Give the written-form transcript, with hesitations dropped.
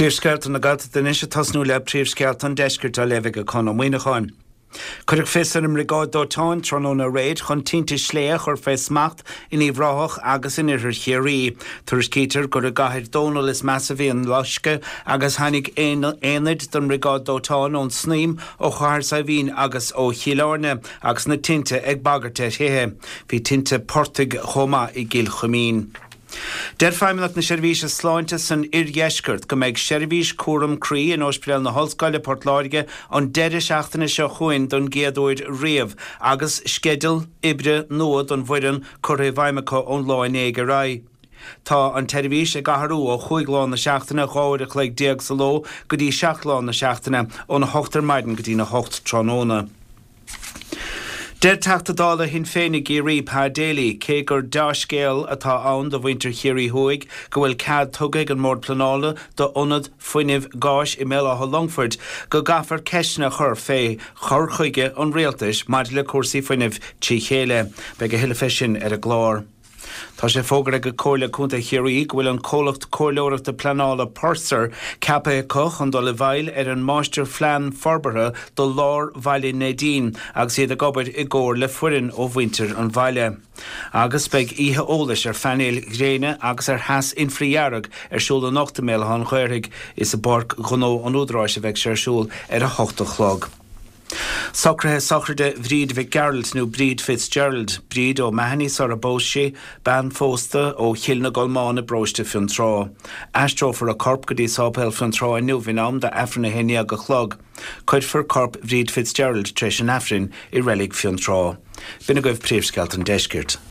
Príomhscealtainn na gata den is tasnú le príomhscealtainn deiscirt a levig a con muoineáin. Cuireadh fesar im rigáid dótáin tróna réid chun tínta sléach ar fés smacht in íomhráthach agus in idir chéirí. Tuair cítear gur a gaithead dónal is measa bhí an losce agus tháinig éanaid don rigáid dótáin ón sníam ó cháir sa bhín agus ó chiileárne agus na tinte ag bagarte théthe. Bhí tinte portaigh chomá i gcil chumín. Der feimimnach na seirbhís sláinte san irdheiscirt go méid seirbhís cuaram crí in ospidéal na Hallscoile Portláirge an deireadh seachtaine seo chuin don géadúid riamh agus skedal ibre nua don bhuireann chur é bhaimimecha ón láin éige rá. Tá an teirvís ag gaharú ó chuigláán na seachtaine gáir a chléig déag sa ló go dtí seachláán na seachtaine ó na 8 maidin go dtí na 8 tróna. Der tachtadála hin féinnig í rí pá déalaí cé gur dáiscéal atá ann do bhaintear chéirí thuig go bhfuil cad tugaigh an mór planála do ionad fuinneamh gáis i mé á Longford go gafar ceisna chur fé chur chuige an réaltais maidir le cuasaí fuinneamh tí chéile beag a hiile fesin ar a glár. Tá sé fógar ag cóirle cúnta chéirí go bhfuil an cólacht cóirleoireachta de planála Purser cappa coch an do le bhail ar an máistear phlean forbartha do lár bhaile Nadine agus iad a gobair i gcóir le fuireann ó bhaintear an bhaile. Agus beag ihe ólais ar fanéil gréine agus ar heas infriarag ar siúl an 8 mé an chuirigh is a barc gunó an údráis a bheith sé siúl ar a 8 chlog. Socrde Bríd Fitzgerald nó Bríd Fitzgerald, Bríd ó Mahany sar a bóisi, ban fósta ó Chilna Golmána bróiste fion trá. Astrófar a corp go dtí sápéil fion trá inniu bhín de Afrin a héine aga chlog. Cuid for corp Bríd Fitzgerald treis an Afrin I relic fion trá. Bina goibh príomhscealtainn deiscirt.